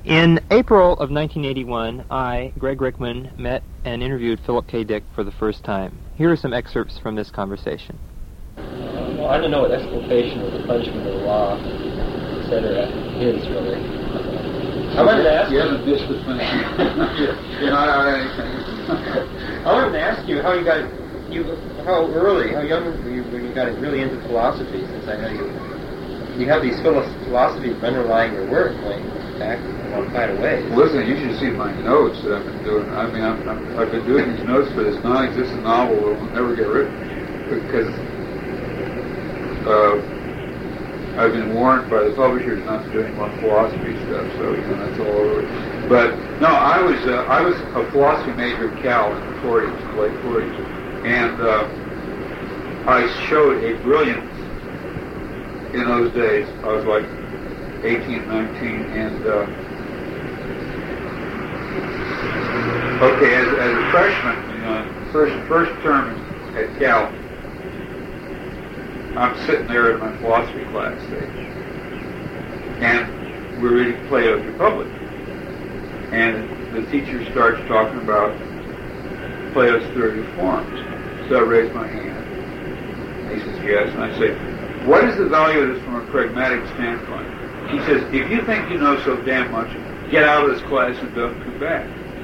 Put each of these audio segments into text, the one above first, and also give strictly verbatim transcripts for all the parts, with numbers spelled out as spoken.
In April of nineteen eighty-one, I, Greg Rickman, met and interviewed Philip K. Dick for the first time. Here are some excerpts from this conversation. Well, I don't know what exculpation or the punishment of the law, et cetera, is really. I wanted to ask you. You haven't missed the thing. You're not out anything. I wanted to ask you how you got, you how early, how young were you when you got really into philosophy, since I know you, you have these philosophies underlying your work going back on quite a ways. Listen, you should see my notes that I've been doing. I mean, I'm, I'm, I've been doing these notes for this non-existent novel that will never get written because uh, I've been warned by the publishers not to do any more philosophy stuff. So you know that's all over. But no, I was uh, I was a philosophy major at Cal in the forties, late forties, and uh, I showed a brilliance in those days. I was like eighteen, nineteen, and uh, okay, as, as a freshman, you know, first first term at Cal, I'm sitting there in my philosophy class stage, and we're reading Plato's Republic, and the teacher starts talking about Plato's theory of forms. So I raise my hand, and he says yes, and I say, what is the value of this from a pragmatic standpoint? He says, if you think you know so damn much, get out of this class and don't come back.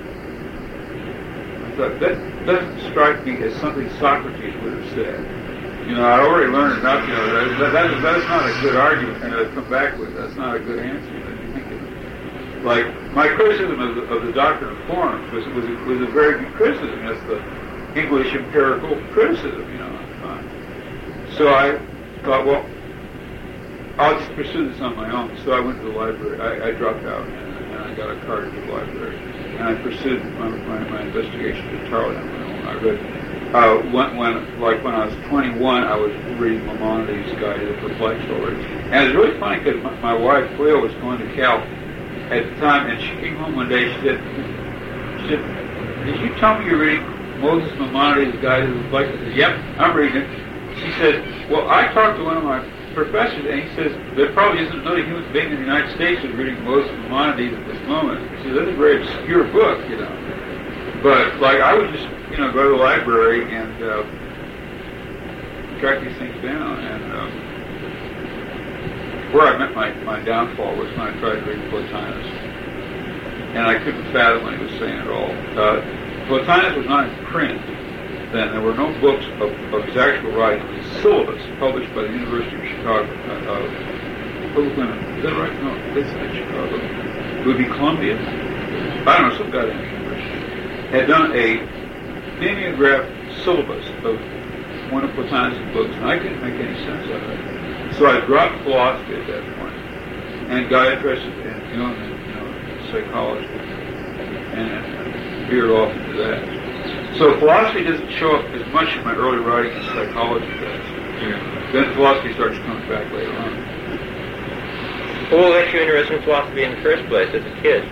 I thought, that doesn't strike me as something Socrates would have said. You know, I already learned enough, you know, that, that, that's not a good argument to come back with. That's not a good answer. Like, my criticism of the, of the doctrine of forms was, was, a, was a very good criticism. That's the English empirical criticism, you know. Uh, so I thought, well, I'll just pursue this on my own. So I went to the library. I, I dropped out, and, and I got a card to the library. And I pursued my, my, my investigation entirely on my own. I read, uh, when, when, like when I was twenty-one, I was reading Maimonides' Guide to the Perplexed already. And it was really funny because my, my wife, Cleo, was going to Cal at the time, and she came home one day, she said, she said, did you tell me you're reading Moses Maimonides' Guide to the Perplexed? I said, yep, I'm reading it. She said, well, I talked to one of my professors, and he says there probably isn't another human being in the United States who's reading Moses Maimonides at this moment. He says, that's a very obscure book, you know. But, like, I would just, you know, go to the library and uh, track these things down. And uh, where I met my, my downfall was when I tried to read Plotinus. And I couldn't fathom what he was saying at all. Uh, Plotinus was not in print then. There were no books of, of his actual writing. His syllabus, published by the University of Chicago. Uh, uh, is that right? No, it's not Chicago. It would be Columbia. I don't know, some goddamn university. Had done a mimeographed syllabus of one of Plotinus' books, and I couldn't make any sense of it. So I dropped philosophy at that point and got interested in Jung and, you know, psychology, and, and veered off into that. So philosophy doesn't show up as much in my early writing as psychology does. Yeah. Then philosophy starts coming back later on. Well, what got you interested in philosophy in the first place as a kid?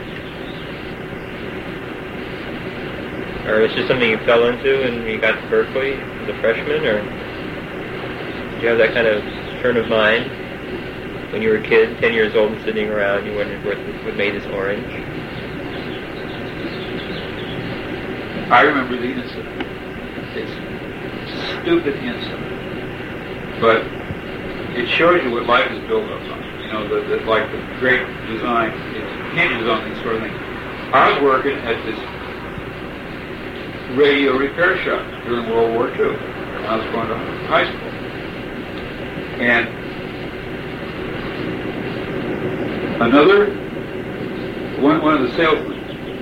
Or was it just something you fell into when you got to Berkeley as a freshman? Or did you have that kind of turn of mind when you were a kid, ten years old, and sitting around, you wondered what, what made this orange? I remember the incident. It's a stupid incident, but it shows you what life is built up on. You know, the, the, like the great design, it hinges on these sort of things. I was working at this radio repair shop during World War Two. I was going to high school, and another one, one of the salesmen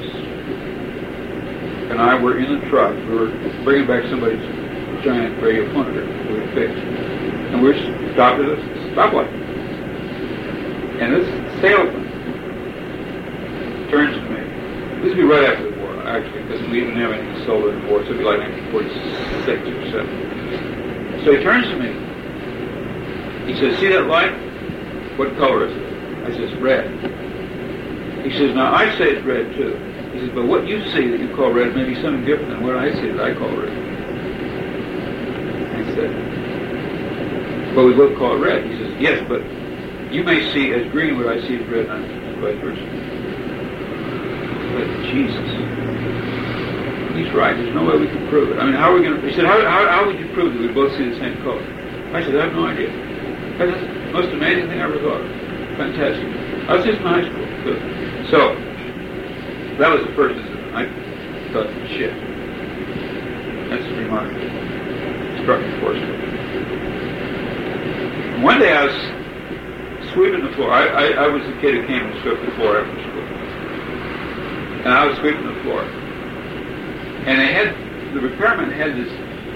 and I were in the truck. We were bringing back somebody's giant radio phonograph we had fixed. And we were stopped at a stoplight. And this salesman turns to me. This would be right after the war, actually, because we didn't have anything solar in the war, so it would be like nineteen forty-six or seven. So he turns to me. He says, see that light? What color is it? I says, red. He says, now I say it's red too. He says, but what you see that you call red may be something different than what I see that I call red. I said, but we both call it red. He says, yes, but you may see as green what I see as red, and vice versa. But Jesus, he's right. There's no way we can prove it. I mean, how are we going to? He said, how, how, how would you prove that we both see the same color? I said, I have no idea. That's the most amazing thing I ever thought of. Fantastic. I was just in high school. So, so that was the first incident. I thought, shit. That's remarkable. It struck me forcefully. One day I was sweeping the floor. I, I, I was the kid who came and swept the floor after school. And I was sweeping the floor. And they had, the repairman had this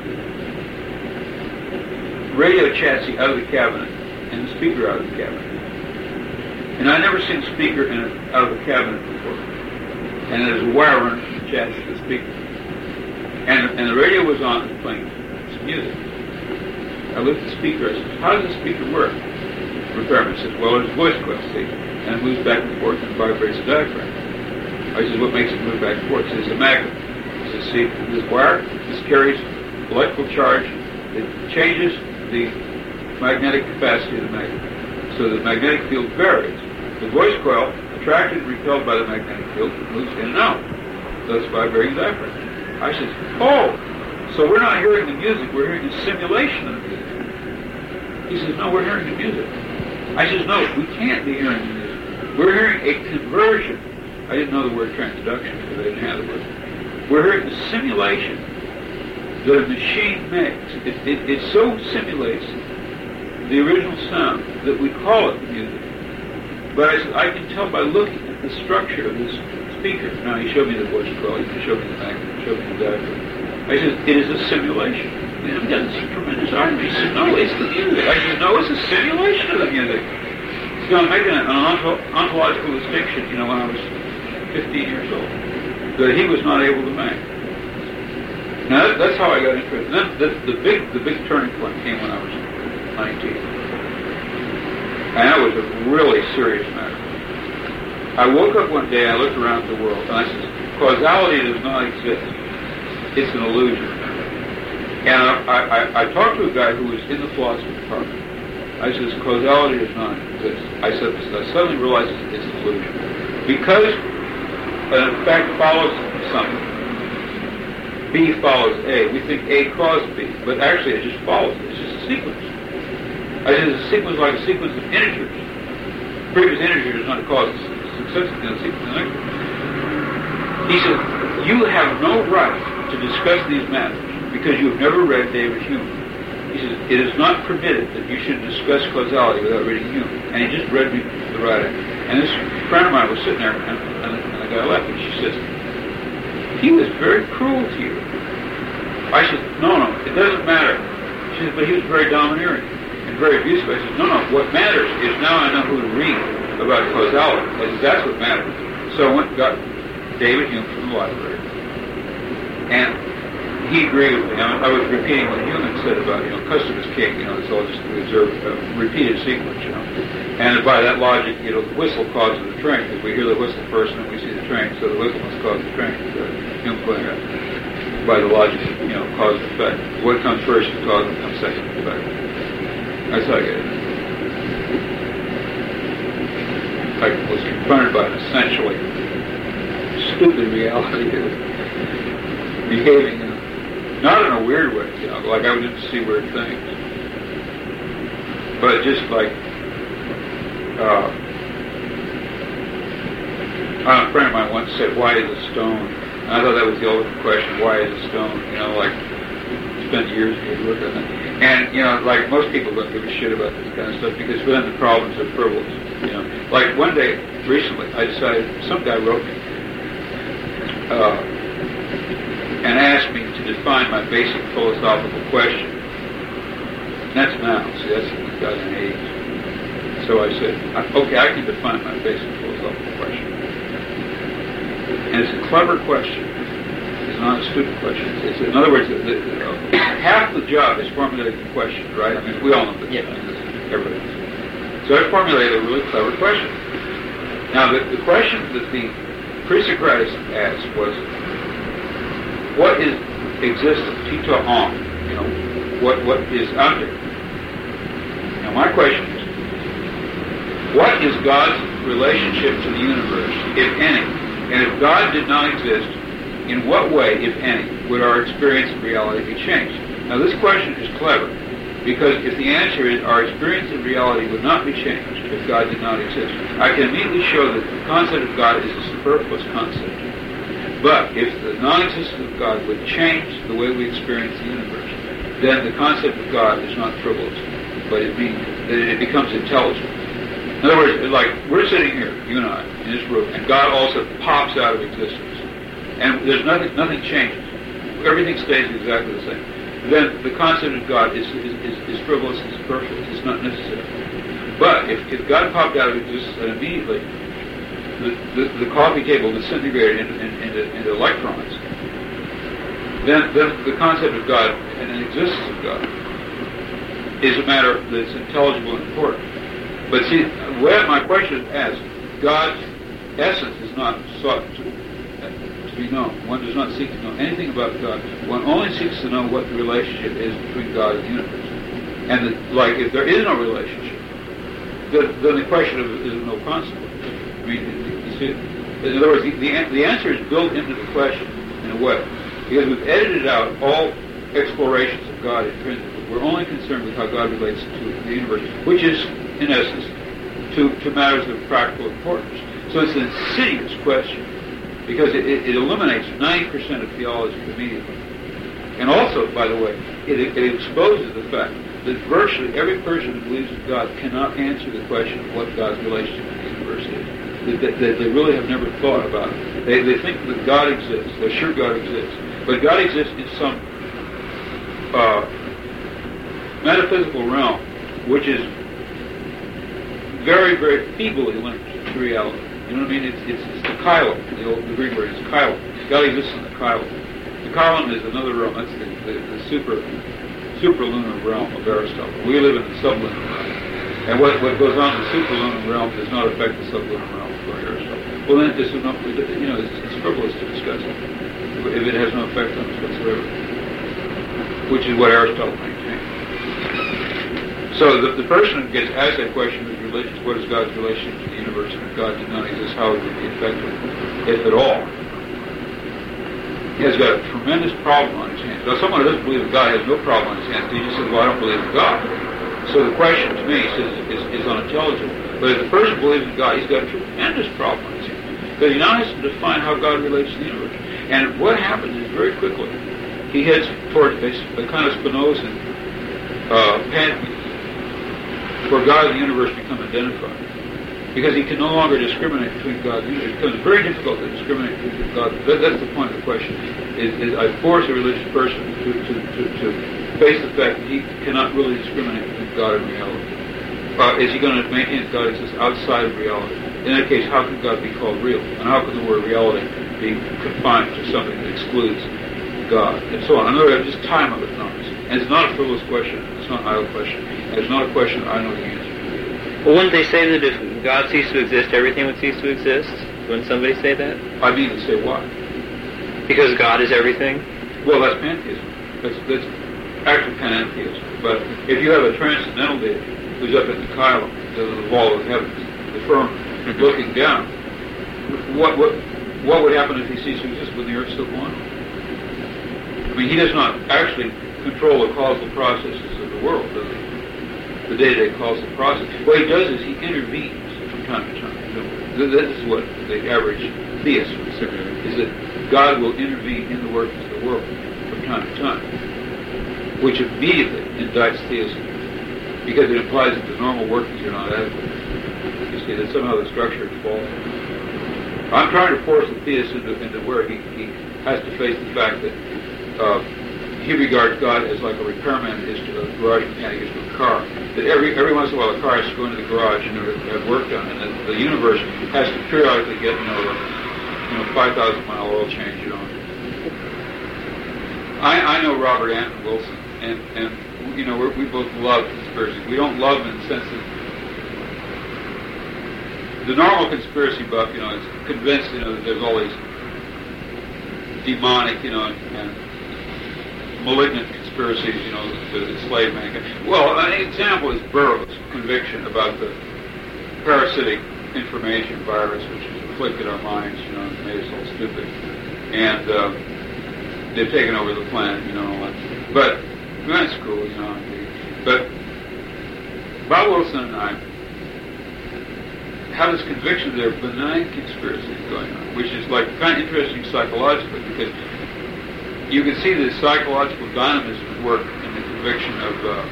radio chassis out of the cabinet and the speaker out of the cabinet. And I'd never seen a speaker in a, out of the cabinet before. And there's a wire running from the chassis to the speaker. And, and the radio was on, playing some music. I looked at the speaker. I said, how does the speaker work? The repairman says, well, there's a voice coil, see? And it moves back and forth and vibrates the diaphragm. I said, what makes it move back and forth? He says, it's a magnet. He says, see, this wire, this carries electrical charge. It changes the magnetic capacity of the magnet. So the magnetic field varies. The voice coil, attracted and repelled by the magnetic field, moves in and out, thus vibrating the diaphragm. I said, oh, so we're not hearing the music, we're hearing a simulation of the music. He says, no, we're hearing the music. I says, no, we can't be hearing the music. We're hearing a conversion. I didn't know the word transduction because I didn't have the word. We're hearing the simulation that a machine makes. It, it, it so simulates the original sound that we call it music. But I said, I can tell by looking at the structure of this speaker. Now, he showed me the voice coil, he showed me the magnet, he showed me the diaphragm. I said, it is a simulation. And he doesn't see tremendous argument. He said, no, it's the music. I said, no, it's a simulation of the music. So I'm making an onto- ontological distinction, you know, when I was fifteen years old, that he was not able to make. Now, that, that's how I got interested. And then the, the big the big turning point came when I was nineteen. And that was a really serious matter. I woke up one day, I looked around the world, and I said, causality does not exist. It's an illusion. And I, I, I talked to a guy who was in the philosophy department. I said, causality does not exist. I said, I suddenly realized it's an illusion. Because an effect follows something. B follows A. We think A caused B, but actually it just follows. It's just a sequence. I said, it's a sequence like a sequence of integers. Previous integer does not cause successive in a sequence of integers. He said, you have no right to discuss these matters because you have never read David Hume. He says, it is not permitted that you should discuss causality without reading Hume. And he just read me the writing. And this friend of mine was sitting there, and, and, and the guy left, and she says, he was very cruel to you. I said, no, no, it doesn't matter. She said, but he was very domineering and very abusive. I said, no, no, what matters is now I know who to read about causality. I said, that's what matters. So I went and got David Hume from the library. And he agreed with me. I, I was repeating what Hume had said about, you know, custom is king, you know, it's all just a reserved, uh, repeated sequence, you know. And by that logic, you know, the whistle causes the train, because we hear the whistle first and then we see the train, so the whistle must cause the train. So Hume pointed out, by the logic, you know, cause and effect. What comes first is cause, and comes second is effect. That's how I get it. I was confronted by an essentially stupid reality of behaving in a, not in a weird way, you know, like I didn't see weird things, but just like uh, a friend of mine once said, why is a stone? And I thought that was the ultimate question, why is a stone? You know, like, spent years to look at it. And, you know, like most people don't give a shit about this kind of stuff because for them the problems are frivolous, you know. Like one day, recently, I decided, some guy wrote me, uh, and asked me to define my basic philosophical question. And that's now, see, that's in two thousand eight. So I said, okay, I can define my basic philosophical question. And it's a clever question. It's not a stupid question. It's, in other words, the, the, the, half the job is formulating the question, right? I mean, we all know this. Yeah. Everybody knows. So I formulated a really clever question. Now, the, the question that the pre-Socratics asked was, what is existence? Tita on. You know, what what is under? Now, my question is, what is God's relationship to the universe, if any, And if God did not exist, in what way, if any, would our experience of reality be changed? Now this question is clever, because if the answer is our experience of reality would not be changed if God did not exist, I can immediately show that the concept of God is a superfluous concept. But if the non-existence of God would change the way we experience the universe, then the concept of God is not frivolous, but it means that it becomes intelligible. In other words, like we're sitting here, you and I, in this room, and God also pops out of existence, and there's nothing, nothing changes. Everything stays exactly the same. Then the concept of God is is, is, is frivolous and superfluous. It's not necessary. But if, if God popped out of existence and immediately the, the, the coffee table disintegrated into, into, into electrons, then, then the concept of God and the existence of God is a matter that's intelligible and important. But see, where my question is asked, God's essence is not sought to, to be known. One does not seek to know anything about God. One only seeks to know what the relationship is between God and the universe. And the, like, if there is no relationship, then, then the question of is of no consequence. I mean, you see, in other words, the, the, the answer is built into the question in a way, because we've edited out all explorations of God intrinsically. We're only concerned with how God relates to the universe, which is, in essence, to, to matters of practical importance. So it's an insidious question, because it, it, it eliminates ninety percent of theology immediately. And also, by the way, it, it exposes the fact that virtually every person who believes in God cannot answer the question of what God's relationship with the universe is. They, they, they really have never thought about it. They, they think that God exists. They're sure God exists. But God exists in some uh, metaphysical realm, which is very, very feebly linked to reality. You know what I mean? It's, it's, it's the chylum. The old the Greek word is chylum. God exists in the chylum. The chylum is another realm. That's the, the, the super, superlunar realm of Aristotle. We live in the sublunar realm. And what, what goes on in the superlunar realm does not affect the sublunar realm for Aristotle. Well, then this is not, you know, it's, it's frivolous to discuss it if it has no effect on us whatsoever, which is what Aristotle maintained. So the, the person who gets asked that question is religious. What is God's relationship to the universe? And if God did not exist, how would it be affected, if at all? He has got a tremendous problem on his hands. Now, someone who doesn't believe in God has no problem on his hands. He just says, well, I don't believe in God. So the question to me says is, is unintelligible. But if the person believes in God, he's got a tremendous problem on his hands. Because he now has to define how God relates to the universe. And what happens is very quickly, he heads towards a, a kind of Spinozan uh, pantheism, where God and the universe become identified. Because he can no longer discriminate between God and the universe. It becomes very difficult to discriminate between God. That, that's the point of the question. Is, is I force a religious person to, to, to, to face the fact that he cannot really discriminate between God and reality. Uh, is he going to maintain that God exists outside of reality? In that case, how can God be called real? And how can the word reality be confined to something that excludes God? And so on. In other words, just time of ignorance. And it's not a frivolous question. It's not an idle question. And it's not a question I know the answer to. Well, wouldn't they say that if God ceased to exist, everything would cease to exist? Wouldn't somebody say that? I mean to say what? Because God is everything? Well, that's pantheism. That's, that's actually panentheism. But if you have a transcendental deity who's up in the chylum, the, the wall of the heavens, the firmament, mm-hmm. looking down, what, what, what would happen if he ceased to exist when the earth's still going on? I mean, he does not actually control the causal processes of the world, does he? The day-to-day causal process. What he does is he intervenes from time to time. This is what the average theist would say, is that God will intervene in the workings of the world from time to time, which immediately indicts theism, because it implies that the normal workings are not adequate. You see, that somehow the structure is false. I'm trying to force the theist into, into where he, he has to face the fact that uh, he regards God as like a repairman is to a garage mechanic is to a car. That every every once in a while a car has to go into the garage and have work done, and the, the universe has to periodically get you know a, you know five thousand mile oil change. You know, I I know Robert Anton Wilson, and and you know we're, we both love conspiracies. We don't love them in the sense that the normal conspiracy buff, you know, is convinced you know that there's all these demonic, you know, and, and malignant conspiracies, you know, to enslave mankind. Well, an example is Burroughs' conviction about the parasitic information virus, which is inflicted our minds, you know, and made us all stupid. And uh, they've taken over the planet, you know, and all that. But that's cool, you know. But Bob Wilson and I have this conviction there are benign conspiracies going on, which is like kind of interesting psychologically, because you can see the psychological dynamism at work in the conviction of uh,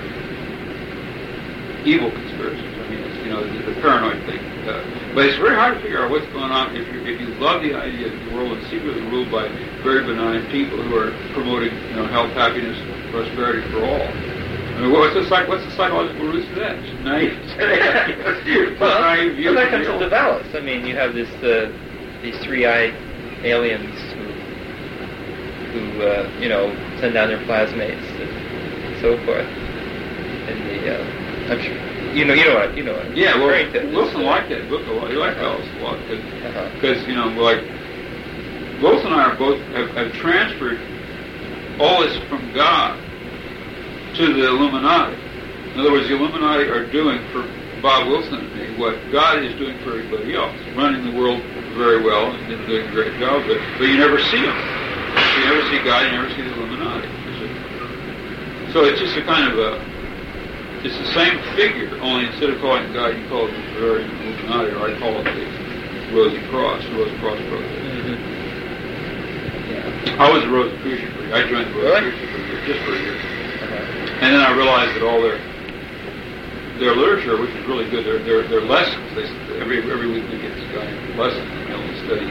evil conspiracies. I mean, it's, you know, the, the paranoid thing. Uh, but it's very hard to figure out what's going on if you if you love the idea that the world is secretly ruled by very benign people who are promoting, you know, health, happiness, prosperity for all. I mean, what's the psych, what's the psychological roots of that? It's naive. Well, naive view well, that comes from the Valis. I mean, you have this uh, these three-eyed aliens who who uh, you know send down their plasmates and so forth. And the uh, I'm sure. You know, you know what, you know what. Yeah, well, Wilson uh, liked that book a lot. He liked Valis a lot because, uh-huh. you know, like Wilson and I are both have, have transferred all this from God to the Illuminati. In other words, the Illuminati are doing for Bob Wilson and me what God is doing for everybody else, running the world very well and doing a great job. But but you never see them. You never see God. You never see the Illuminati. So it's just a kind of a. It's the same figure, only instead of calling it God, you call it the Bavarian Illuminati, or I call it the Rosy Cross, the Rose Cross Project. Mm-hmm. Yeah. I was a Rosicrucian for a year. I joined the Rosicrucian for a year, just for a year. Uh-huh. And then I realized that all their their literature, which is really good, their their, their lessons, they, every every week we get this guy lessons and able to study.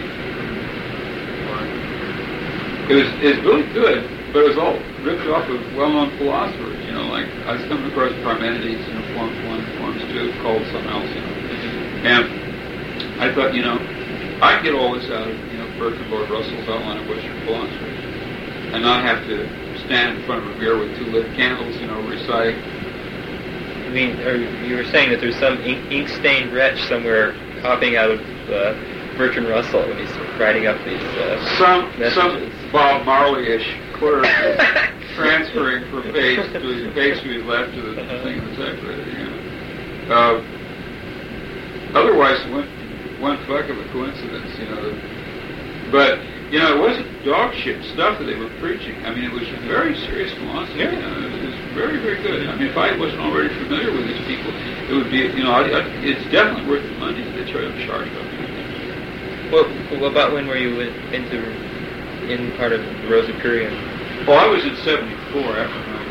It was it's really good, but it was all ripped off of well-known philosophers. You know, like I was coming across Parmenides, you know, forms one, forms two, called something else, you know. And I thought, you know, I can get all this out of, you know, Bertrand Lord Russell's Outline of Western Philosophy, and not have to stand in front of a mirror with two lit candles, you know, recite. I mean, or you were saying that there's some ink, ink-stained wretch somewhere hopping out of uh, Bertrand Russell when he's writing up these uh, some messages. Some Bob Marley-ish clerk transferring from page to his page to his left to the uh-huh. thing in the typewriter. You know. Uh, otherwise, one one fuck of a coincidence, you know. But you know, it wasn't dog shit stuff that they were preaching. I mean, it was very serious philosophy. Yeah. You know, it, was, it was very, very good. I mean, if I wasn't already familiar with these people, it would be, you know, I, I, it's definitely worth the money that they try to charge about it. Well, what about when were you into in part of the Rosicrucian? Well, I was in seventy-four after my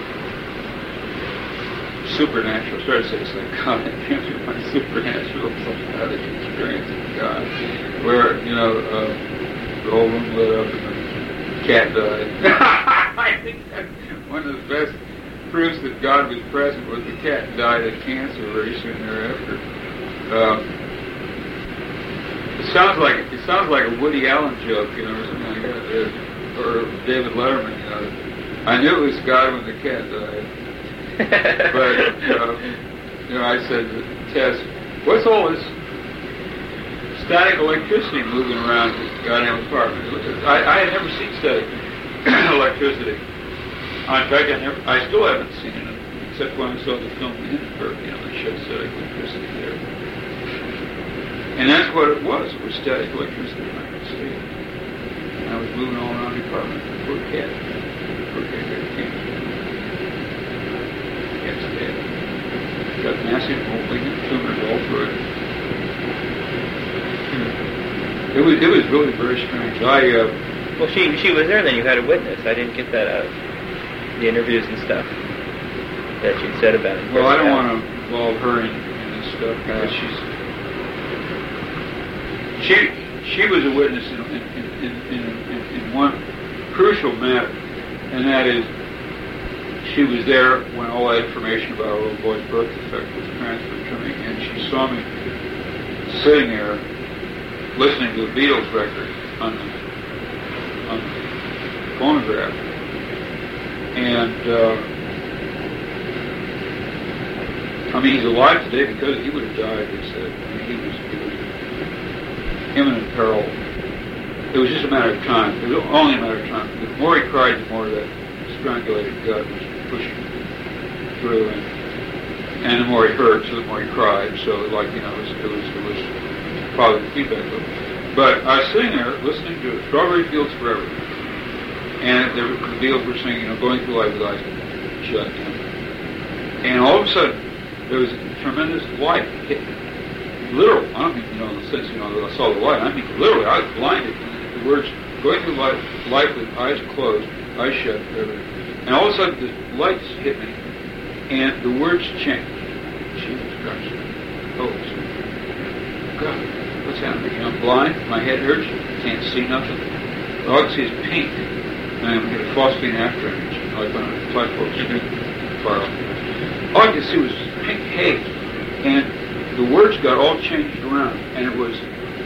supernatural, sorry to say psychotic, after my supernatural psychotic experience with God, where, you know, uh, the whole room lit up and the cat died. I think that's one of the best proofs that God was present was the cat died of cancer very soon thereafter. Uh, it sounds like it sounds like a Woody Allen joke, you know, or something like that, uh, or David Letterman. You know, I knew it was God when the cat died, but uh, you know, I said to Tess, "What's all this static electricity moving around this goddamn apartment?" I, I had never seen static electricity. In fact, I never, I still haven't seen it, except when I saw the film Hindenburg. You know, they showed static electricity there. And that's what it was. It was static electricity. I could see it. And I was moving all around the apartment. Poor cat. Poor cat got cancer. Cat's dead. Got massive malignant tumors all through it. Hmm. It was it was really very strange. I uh, well, she she was there. Then you had a witness. I didn't get that out of the interviews and stuff that you said about it. Well, I don't want to involve her in, in this stuff because she's. She she was a witness in in, in, in, in in one crucial matter, and that is she was there when all that information about our little boy's birth defect was transferred to me, and she saw me sitting there listening to the Beatles record on the, on the phonograph, and uh, I mean he's alive today because he would have died. They said I mean, he was. He was imminent peril. It was just a matter of time. It was only a matter of time. The more he cried, the more that strangulated gut was pushing through, and, and the more he hurt, so the more he cried. So, like you know, it was it was, it was probably the feedback loop. But I was sitting there listening to Strawberry Fields Forever, and the, the Beatles were singing, you know, Going Through Life with Eyes Shut. And all of a sudden, there was a tremendous light hit me. Literally, I don't mean, you know, in the sense, you know, that I saw the light. I mean, literally, I was blinded. The words, going through life, life with eyes closed, eyes shut, whatever. And all of a sudden, the lights hit me, and the words changed. Jesus Christ. Oh, God, what's happening? I'm blind, my head hurts, can't see nothing. All I can see is pink. And I'm going to get a phosphine after image, like on a typhoid far off. All I could see was pink haze. And the words got all changed around, and it was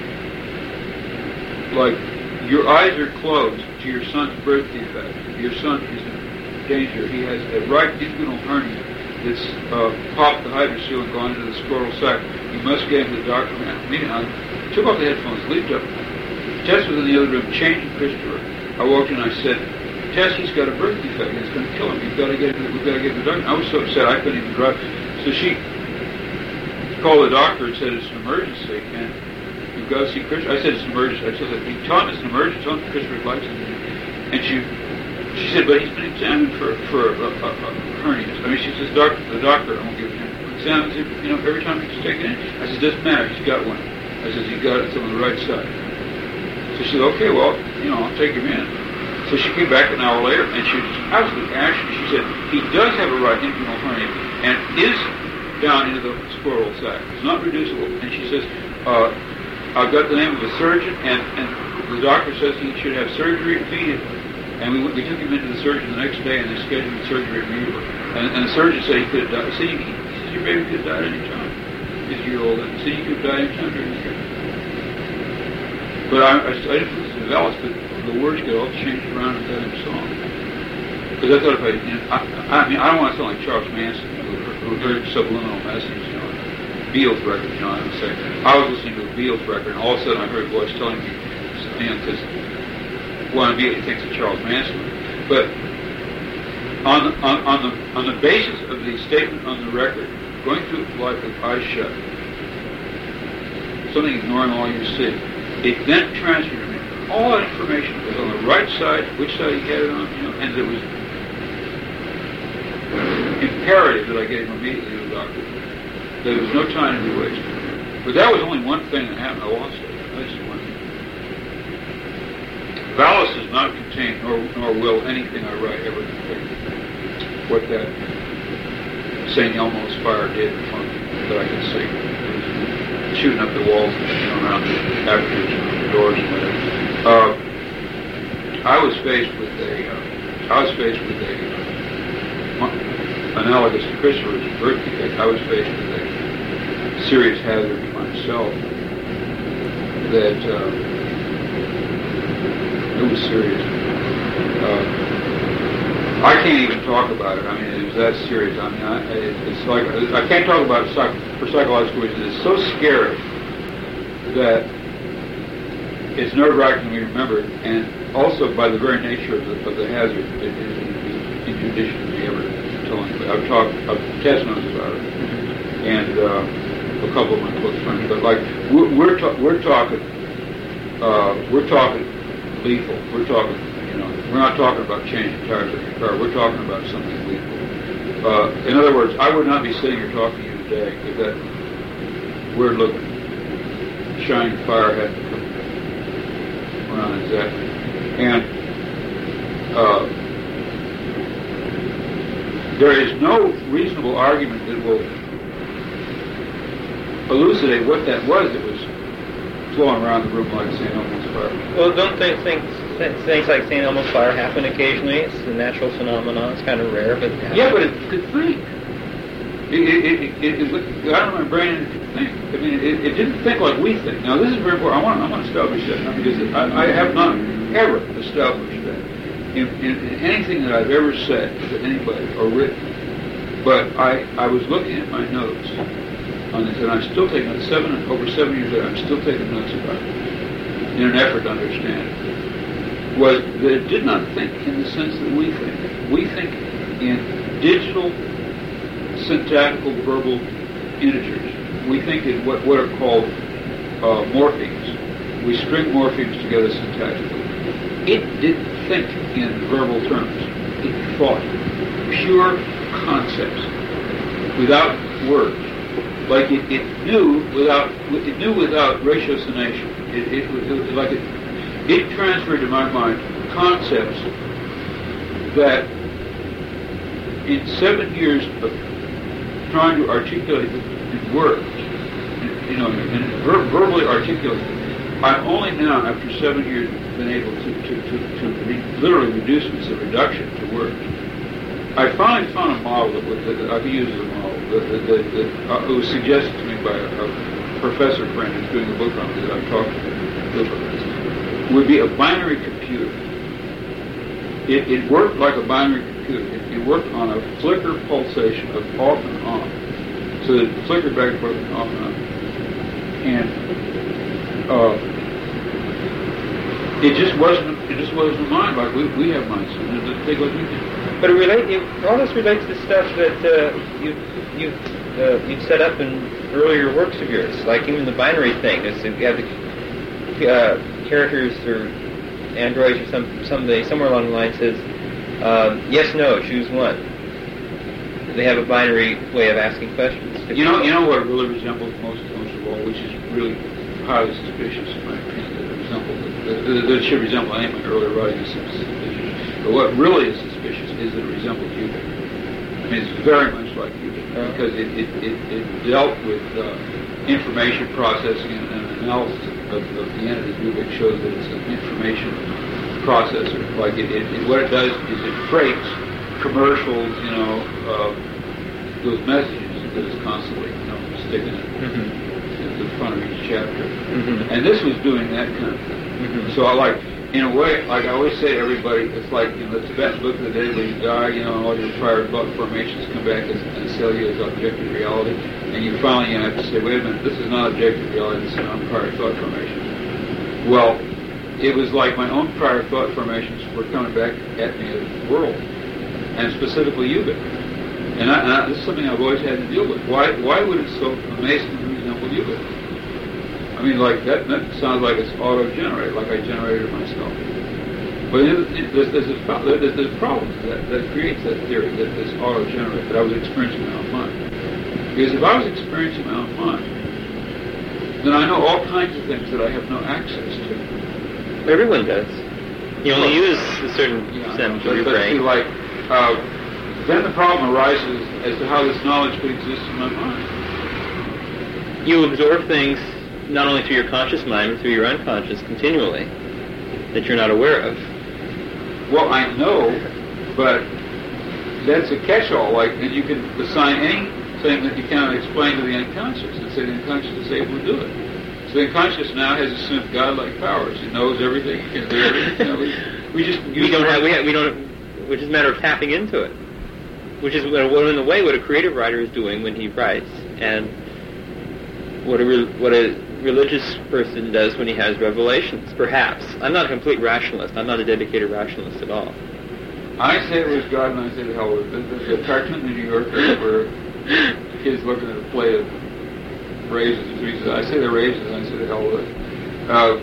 like, your eyes are closed to your son's birth defect. Your son is in danger. He has a right inguinal hernia that's uh, popped the hydrocele and gone into the scrotal sac. You must get him to the doctor now. Meanwhile, I took off the headphones, leaped up. Tess was in the other room, changing Christopher. I walked in and I said, Tess, he's got a birth defect. It's going to kill him. You've got to get him. We've got to get him to the doctor. I was so upset I couldn't even drive. So she called the doctor and said it's an emergency, and you've got to see Christopher. I said it's an emergency. I said, you tell him it's an emergency. Tell him Christopher's life's in danger. And she, she said, but he's been examined for for a, a, a hernias. I mean, she says, doctor, the doctor, I won't give him. Examines him, you know, every time he's taken in. I said, doesn't matter. He's got one. I said, he got it on the right side. So she said, okay, well, you know, I'll take him in. So she came back an hour later, and she was absolutely ashy. She said, he does have a right inguinal hernia, and is down into the scrotal sac. It's not reducible. And she says, uh, I've got the name of a surgeon, and, and the doctor says he should have surgery immediately. And we, we took him into the surgeon the next day, and they scheduled the surgery immediately. And, and the surgeon said he could have died. See, he, he said, your baby could have died any time. He's a year old, and see, he could have died any time during the year. But I, I, I didn't listen to Alice, but the words get all changed around in that song. Because I thought if I, you know, I, I mean, I don't want to sound like Charles Manson, who, who heard subliminal messages, you know, Beatles record, you know, I would say. I was listening to a Beatles record, and all of a sudden I heard a voice telling me, you know, because one immediately thinks of Charles Manson. But on, on, on the on the basis of the statement on the record, going through life with eyes shut, something ignoring all you see, it then transferred to me all that information. It was on the right side, which side he had it on, you know, and it was imperative that I get him immediately to the doctor. There was no time to be wasted. But that was only one thing that happened. I lost it. That's just one thing. Valis does not contain, nor, nor will anything I write ever contain what that Saint Elmo's fire did in front of me that I could see. Shooting up the walls and you know, around the apertures and the doors and whatever. Uh, I was faced with a, uh, I was faced with a, uh, analogous to Christopher's birth defect, I was faced with a serious hazard to myself that, uh, it was serious. Uh, I can't even talk about it. I mean, it was that serious. I mean, I, it, it's like, I can't talk about it psych, for psychological reasons. It's so scary that it's nerve-wracking to be remembered, and also by the very nature of the, of the hazard, it, it, it would be injudicious to be ever telling you. I've talked, I've Tess knows about it, and uh, a couple of my close friends. But like, we're we're, ta- we're talking, uh, we're talking lethal. We're talking, you know, we're not talking about changing tires in your car. We're talking about something lethal. Uh, in other words, I would not be sitting here talking to you today if that weird-looking shining fire hadn't come around exactly. And uh, there is no reasonable argument that will elucidate what that was that was flowing around the room like Saint Elmo's fire. Well, don't think things, things like Saint Elmo's fire happen occasionally? It's a natural phenomenon. It's kind of rare, but it happens. Yeah, but it could think. It, it, it, it, it, it got in my brain and it could think. I mean, it, it didn't think like we think. Now, this is very important. I want, I want to establish that now because I, I have not ever established that in, in, in anything that I've ever said to anybody or written. But I, I was looking at my notes on this, and I'm still taking notes. Seven, over seven years later, I'm still taking notes about it in an effort to understand it. Was that it did not think in the sense that we think. We think in digital, syntactical, verbal integers. We think in what, what are called uh, morphemes. we string morphemes together syntactically. It didn't think in verbal terms. It thought pure concepts without words. Like it, it knew without it knew without ratiocination. It, it, it, it like it it transferred to my mind concepts that in seven years of trying to articulate in words, you know, and ver- verbally articulate, I'm only now, after seven years, been able to to to, to re- literally reduce this a reduction to words. I finally found a model that, that, that I could use as a model that, that, that, that uh, it was suggested to me by a, a professor friend who's doing a book on it that I've talked to. It would be a binary computer. It, it worked like a binary computer. It, it worked on a flicker pulsation of off and on. So it flickered back and forth and off and on. And uh, it just wasn't it just wasn't a mind like we, we have minds. They go through things. But it relate, you, all this relates to stuff that uh, you you uh, you've set up in earlier works of yours, like even the binary thing. Is you have the uh, characters or androids or some somebody somewhere along the line says um, yes, no, choose one. They have a binary way of asking questions. You know, you know what it really resembles most most of all, which is really highly suspicious in my opinion. That it resembles that, that it should resemble any of my earlier writings. But what really is suspicious is that it resembles Ubik. I mean, it's very much like Ubik because it, it, it, it dealt with uh, information processing and, and analysis of, of the entity. Ubik shows that it's an information processor. Like it, it, it, what it does is it freights commercials, you know, uh, those messages that it's constantly, you know, sticking it mm-hmm. at the front of each chapter. Mm-hmm. And this was doing that kind of thing. Mm-hmm. So I like. In a way, like I always say to everybody, it's like in the Tibetan book of the day where you die, you know, and all your prior thought formations come back as, and sell you as objective reality, and you finally you have to say, wait a minute, this is not objective reality, this is not prior thought formations. Well, it was like my own prior thought formations were coming back at me as the world, and specifically Ubik. And, I, and I, this is something I've always had to deal with. Why Why would it so amazingly resemble Ubik? I mean, like, that, that sounds like it's auto-generated, like I generated it myself. But it, it, there's, there's, a, there's, there's problems that, that creates that theory, that this auto-generated, that I was experiencing my own mind. Because if I was experiencing my own mind, then I know all kinds of things that I have no access to. Everyone does. You only well, use a certain yeah, percentage but, of your but brain. See, like, uh, then the problem arises as to how this knowledge could exist in my mind. You absorb things not only through your conscious mind, but through your unconscious continually, that you're not aware of. Well, I know, but that's a catch-all. Like, and you can assign anything that you cannot explain to the unconscious, and say the unconscious is able to do it. So the unconscious now has assumed godlike powers. It knows everything. It can do everything. You know, we, we just we don't have we, have we don't. Which is a matter of tapping into it. Which is what, in a way, what a creative writer is doing when he writes, and what a re, what a religious person does when he has revelations, perhaps. I'm not a complete rationalist. I'm not a dedicated rationalist at all. I say it was God, and I say the hell with it. There's a cartoon in New York where kids looking at a play of raisins, and he says, I say the raisins, and I say the hell with it. Uh,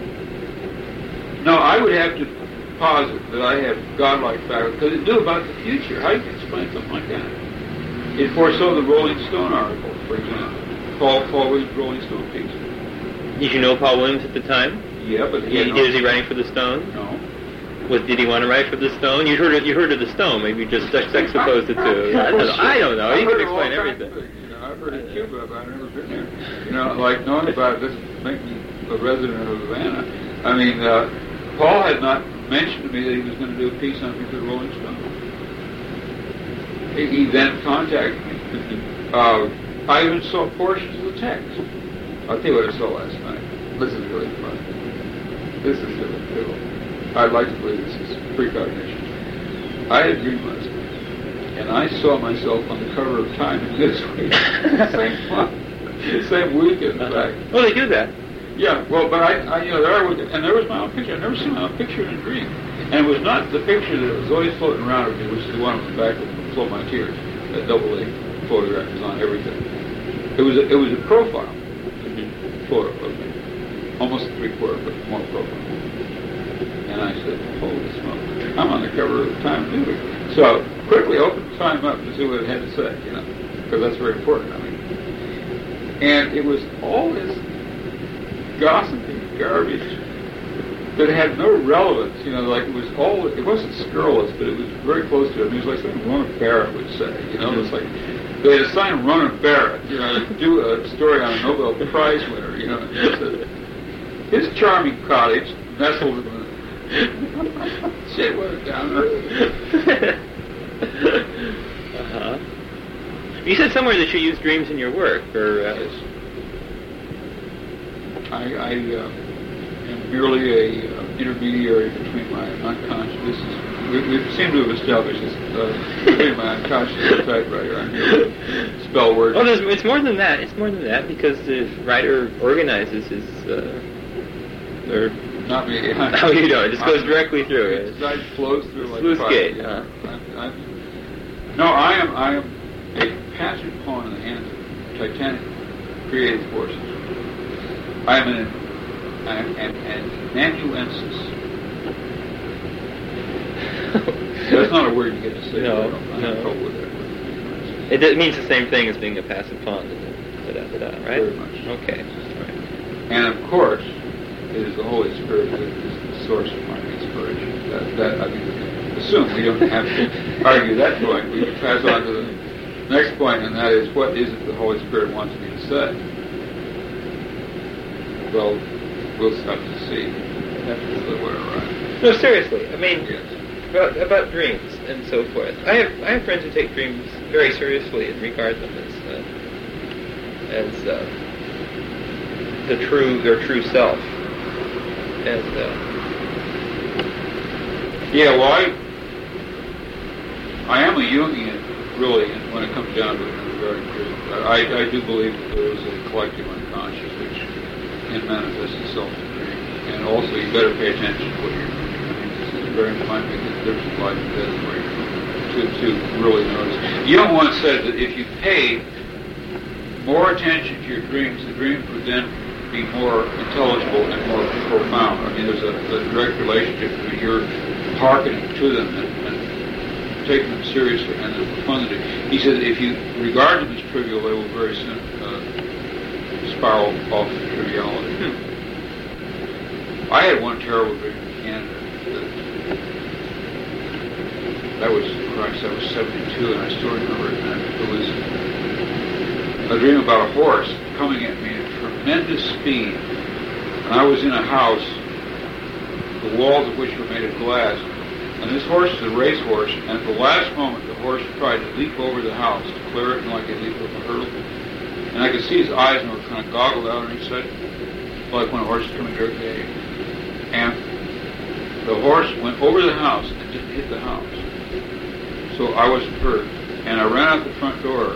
no, I would have to posit that I have godlike faculty, because it knew about the future. How do you explain something like that? It foresaw the Rolling Stone article, for example. Paul, Paul Williams' Rolling Stone piece. Did you know Paul Williams at the time? Yeah, but he he, no, was he writing for the Stone? No. Was did he want to write for the Stone? You heard it. You heard of the Stone. Maybe you just juxtaposed it to. I don't know. I don't know. You can explain everything. You know, I've heard of Cuba, but I've never been there. You know, like knowing about it doesn't make me a resident of Havana. I mean, uh, Paul had not mentioned to me that he was going to do a piece on me for the Rolling Stone. He, he then contacted me. Uh, I even saw portions of the text. I'll tell you what I saw last night. This is really fun. This is really cool. I'd like to believe this is precognition. I had a dream last night, and I saw myself on the cover of Time in this week. Same month, same week, in fact. Well, they do that. Yeah, well, but I, I you know, there I was, and there was my own picture. I'd never seen my own picture in a dream. And it was not the picture that was always floating around with me, which is the one on the back that would float my tears. That double A photograph was on everything. It was a, it was a profile photo of me. almost three quarter, but more program. And I said, holy smoke, I'm on the cover of the Time Newsweek. So I quickly opened the Time up to see what it had to say, you know, because that's very important. I mean, and it was all this gossipy garbage that had no relevance, you know, like it was all, it wasn't scurrilous, but it was very close to it. I mean, it was like something Rona Barrett would say, you know, it was like, they had assigned Rona Barrett, you know, to do a story on a Nobel Prize winner, you know, a, his charming cottage nestled in the, shit was down there. uh-huh. You said somewhere that you use dreams in your work, or... Uh... Yes. I, I uh, am merely a uh, intermediary between my unconscious. This is, we, we seem to have established this uh, between my unconscious and the typewriter. I'm here to spell words. Oh, there's, it's more than that. It's more than that because the writer organizes his. Uh, or not me. Oh, you don't. It just goes directly through it. It just flows through like sluice fire. gate. Yeah. Huh? I'm, I'm, no, I am. I am a passive pawn in the hands of titanic creative forces. I am an, I am an, an amanuensis. That's not a word you get to say. No, I no. have trouble with that. It, it means the same thing as being a passive pawn, doesn't it? Da-da, da-da, right? Very much. Okay. Right. And of course, it is the Holy Spirit that is the source of my inspiration. That, that I mean, assume we don't have to argue that point. We can pass on to the next point, and that is, what is it the Holy Spirit wants me to say? Well, we'll have to see. That's where we're right. No, seriously. I mean, Yes. about, about dreams and so forth. I have I have friends who take dreams very seriously and regard them as uh, as uh, the true their true self. And uh, Yeah, well, I, I am a Jungian, really, when it comes down to it. Very good. I, I do believe that there is a collective unconscious which can manifest itself in dreams. And also, you better pay attention to what you're doing. I mean, this is very might make a difference in life and death for you to, to really notice. Jung once said that if you pay more attention to your dreams, the dreams would then be more intelligible and more profound. I mean, there's a, a direct relationship between your hearkening to them and, and taking them seriously and the profundity. He said if you regard them as trivial, they will very soon uh, spiral off into triviality. Hmm. I had one terrible dream in Canada. That, that was, Christ, I was seventy-two, and I still remember it. And it was a dream about a horse coming at me at tremendous speed. And I was in a house, the walls of which were made of glass. And this horse is a racehorse, and at the last moment, the horse tried to leap over the house to clear it, like a leap over a hurdle. And I could see his eyes, and they were kind of goggled out on each side, like when a horse is coming directly at you. And the horse went over the house and didn't hit the house. So I wasn't hurt. And I ran out the front door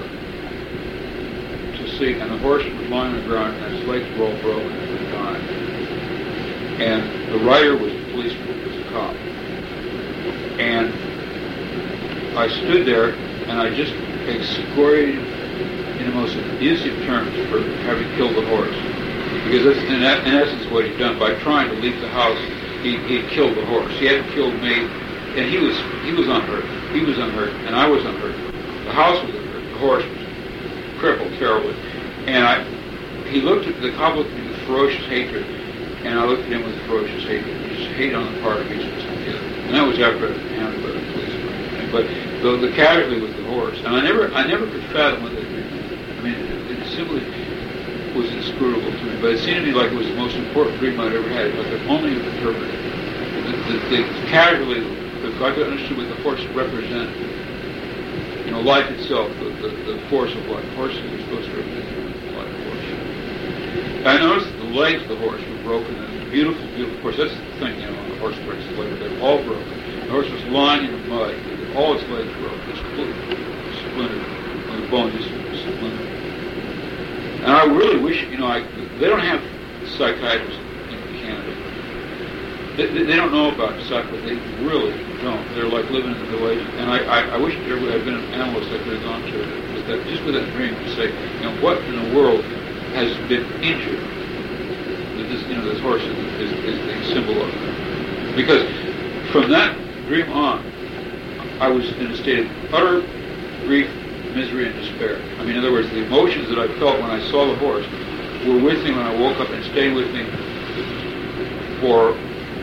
to see, and the horse was lying on the ground, and his legs were all broken and he died. And the rider was a policeman, was a cop. And I stood there, and I just excoriated in the most abusive terms for having killed the horse. Because that's in, in essence what he'd done. By trying to leave the house, he he killed the horse. He hadn't killed me, and he was he was unhurt. He was unhurt, and I was unhurt. The house was unhurt. The horse was crippled terribly. And I, he looked at the cop looked at me with ferocious hatred, and I looked at him with ferocious hatred. Just hate on the part of each of us together. And that was after I was handled by the police. But the, the casualty was the horse, and I never I never could fathom what that dream meant. I mean, it, it simply was inscrutable to me, but it seemed to me like it was the most important dream I'd ever had. I could only have interpreted it. The, the, the casualty, if I could understand what the horse represented, you know, life itself, the, the, the force of life. Horses are supposed to represent the life force. I noticed that the legs of the horse were broken, and a beautiful, beautiful horse. That's the thing, you know, when the horse breaks his legs, they're all broken. The horse was lying in the mud, with all its legs broken, just splintered, and the bones just splintered. And I really wish, you know, I, they don't have psychiatrists in Canada. They, they, they don't know about psychiatry. They really don't. They're like living in the village. And I, I, I wish there would have been an analyst I could have gone to with that, just with that dream to say, you know, what in the world has been injured that this, you know, this horse is, is, is the symbol of it. Because from that dream on, I was in a state of utter grief, misery, and despair. I mean, in other words, the emotions that I felt when I saw the horse were with me when I woke up and stayed with me for,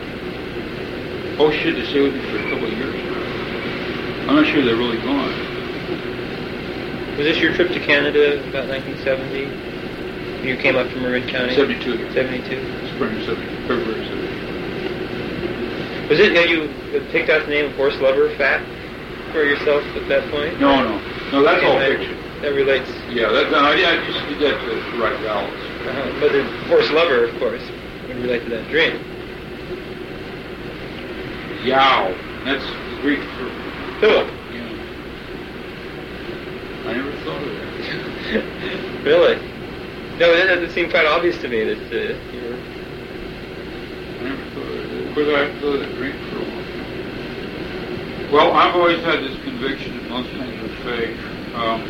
oh shit, they stayed with me for a couple of years. I'm not sure they're really gone. Was this your trip to Canada about nineteen seventy? You came up from Marin County? seventy-two. seventy-two? Spring of seventy, February seventy. Was it that you picked out the name of Horse Lover Fat for yourself at that point? No, no. No, that's all that, fiction. That relates... Yeah, that, I, I just did that to write ballads. Uh-huh. But the Horse Lover, of course, would relate to that dream. Yow. That's Greek for... Philip. Yeah. I never thought of that. Really? No, that doesn't seem quite obvious to me that uh, you were... I never thought of that. Of course, I have to go to the drink for a while. Well, I've always had this conviction that most things are fake. Um,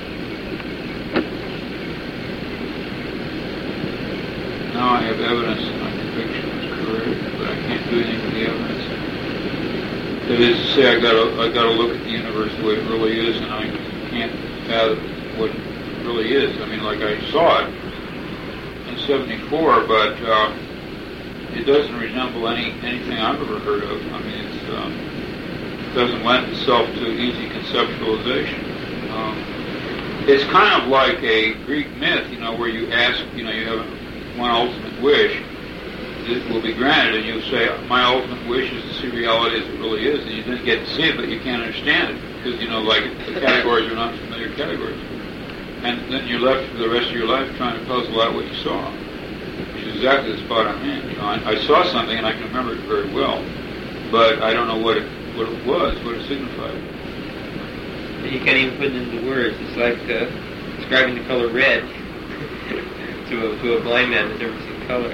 now I have evidence that my conviction is correct, but I can't do anything with the evidence. That is to say, I gotta, I gotta look at the universe the way it really is, and I can't fathom what it really is. I mean, like I saw it in seventy-four, but uh, it doesn't resemble any anything I've ever heard of. I mean, it's, um, it doesn't lend itself to easy conceptualization. Um, it's kind of like a Greek myth, you know, where you ask, you know, you have one ultimate wish, it will be granted, and you say, my ultimate wish is to see reality as it really is, and you didn't get to see it, but you can't understand it, because, you know, like, the categories are not familiar categories. And then you're left for the rest of your life trying to puzzle out what you saw, which is exactly the spot I'm in. You know, I, I saw something, and I can remember it very well, but I don't know what it, what it was, what it signified. You can't even put it into words. It's like uh, describing the color red to a, to a blind man, the difference in color.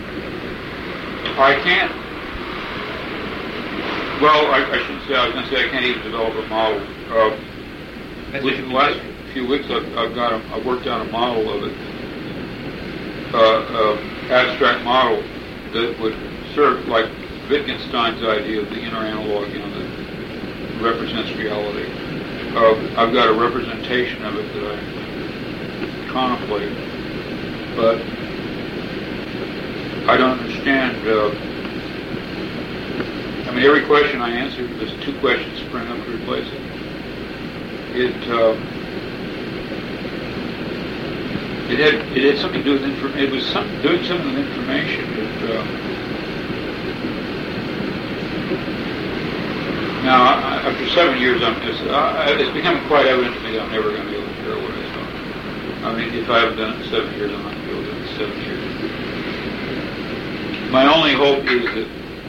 I can't. Well, I, I shouldn't say. I was going to say I can't even develop a model. Uh, within the last few weeks, I've, I've got. A, I've worked out a model of it, uh, uh, abstract model that would serve like Wittgenstein's idea of the inner analog, you know, that represents reality. Uh, I've got a representation of it that I contemplate, but I don't understand. Uh, I mean, every question I answer, there's two questions spring up to replace it. It uh, it had it had something to do with information. It was some, doing something with information. It, uh, now, I, after seven years, I'm, it's, uh, it's becoming quite evident to me that I'm never going to be able to share what I saw. I mean, if I haven't done it in seven years, I'm not going to be able to do it in seven years. My only hope is that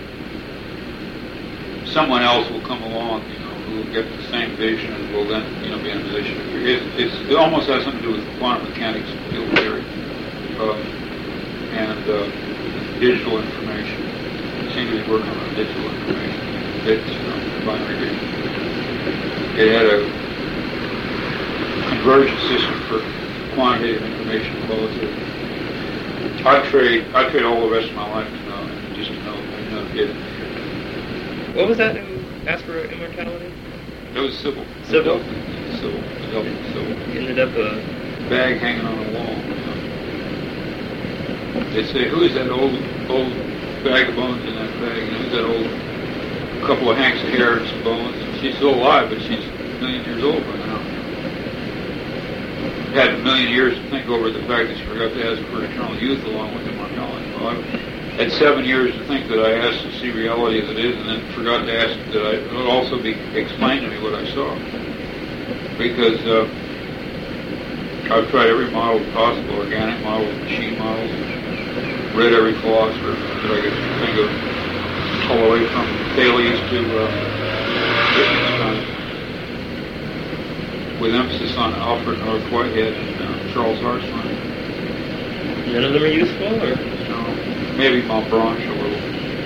someone else will come along, you know, who will get the same vision and will then, you know, be in a position to it, it's, it almost has something to do with quantum mechanics field theory uh, and uh, digital information. I seem to be working on digital information. It's, you know, binary data. It had a conversion system for quantitative information and qualitative. I trade, I trade all the rest of my life to know, just to know, you know, it. What was that who asked for immortality? It was Sybil. Sybil? Sybil. Sybil. Ended up a bag hanging on a wall. They say, who is that old, old bag of bones in that bag? You know, who's that old couple of hanks of hair and some bones? She's still alive, but she's a million years old by now. Had a million years to think over the fact that she forgot to ask for eternal youth along with immortality. Well, I had seven years to think that I asked to see reality as it is, and then forgot to ask that I, it would also be explained to me what I saw. Because uh, I've tried every model possible, organic models, machine models, read every philosopher that I could think of, all the way from Thales to uh, Wittgenstein, with emphasis on Alfred North Whitehead and uh, Charles Hartshorne. None of them are useful, or? No, maybe Malebranche a little.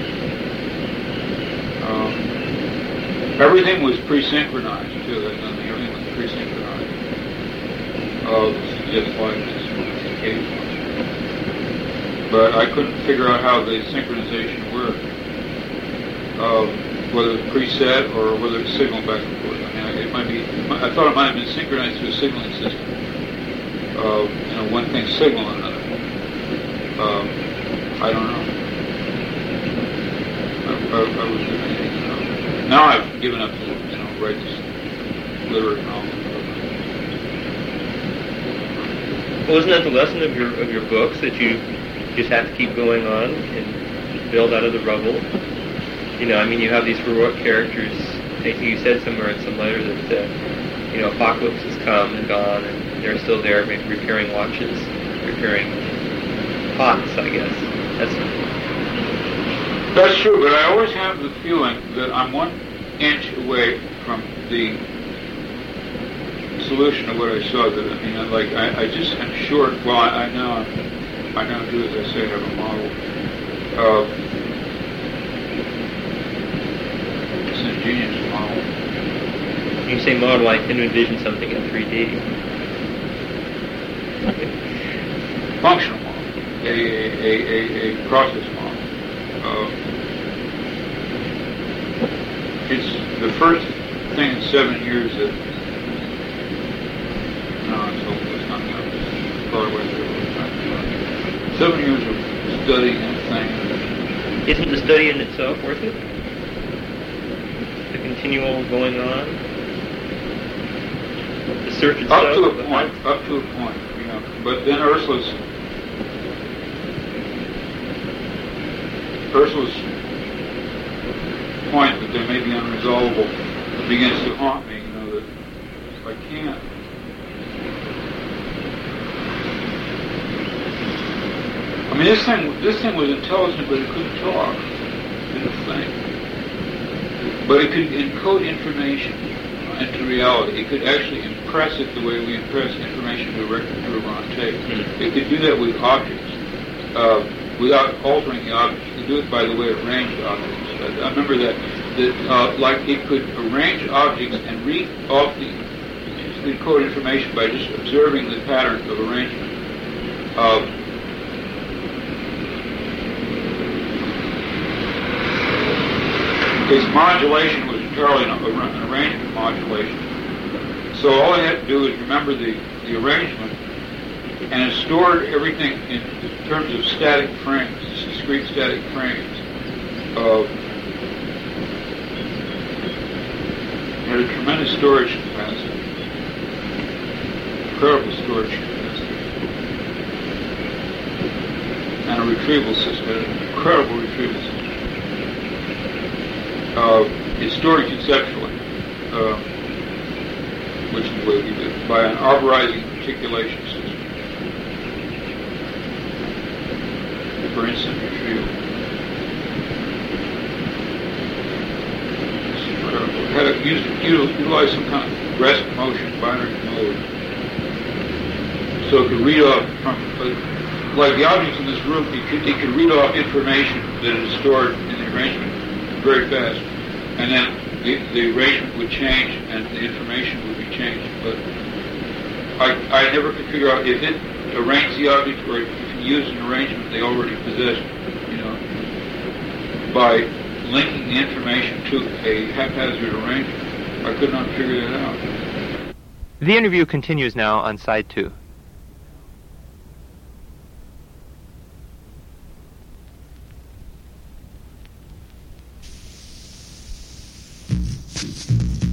Um, everything was pre-synchronized, too. That's nothing. Everything was pre-synchronized. Oh, uh, just like this occasionally. but I couldn't figure out how the synchronization worked. Uh, whether it was preset or whether it's signal back and forth. I mean, it might be. I thought it might have been synchronized through a signaling system. Uh, you know, one thing signal another. Uh, I don't know. I, I, I was doing anything. You know. Now I've given up to you know write this literary novel. Well, isn't that the lesson of your of your books, that you just have to keep going on and build out of the rubble? You know, I mean, you have these heroic characters. I think you said somewhere in some letter that, uh, you know, apocalypse has come and gone, and they're still there, maybe repairing watches, repairing pots, I guess. That's That's true, but I always have the feeling that I'm one inch away from the solution of what I saw. That I mean, like I, I just am short. Well, I, I now, I now do as I say, have a model. Uh, it's an ingenious model. When you say model, I tend to envision something in three D. Functional model, a a a, a, a process model. Uh, it's the first thing in seven years that. No, it's, it's not that. It's far away there. Seven years of studying that thing. Isn't the study in itself worth it? The continual going on? The search itself? Up to a point. Up to a point. You know. But then Ursula's Ursula's point that there may be unresolvable begins to haunt me. You know that I can't. I mean, this thing, this thing was intelligent, but it couldn't talk. It didn't think. But it could encode information into reality. It could actually impress it the way we impress information to a record computer on tape. Mm-hmm. It could do that with objects, uh, without altering the objects. It could do it by the way it arranged objects. I, I remember that, that uh, like it could arrange objects and read off the, it could encode information by just observing the pattern of arrangement. Uh, Its modulation was entirely an, an arrangement modulation. So all I had to do is remember the, the arrangement, and it stored everything in terms of static frames, discrete static frames. Uh, it had a tremendous storage capacity, incredible storage capacity, and a retrieval system, an incredible retrieval system. Uh, it's stored conceptually, uh, which is what we did, by an arborizing articulation system for instant retrieval. It's incredible. It had to use, utilize some kind of rest motion binary mode, so it could read off from, uh, like the objects in this room, it could, it could read off information that is stored in the arrangement very fast, and then the, the arrangement would change and the information would be changed. But I, I never could figure out if it arranged the object or if it used an arrangement they already possessed, you know, by linking the information to a haphazard arrangement. I could not figure that out. The interview continues now on side two. Thank you.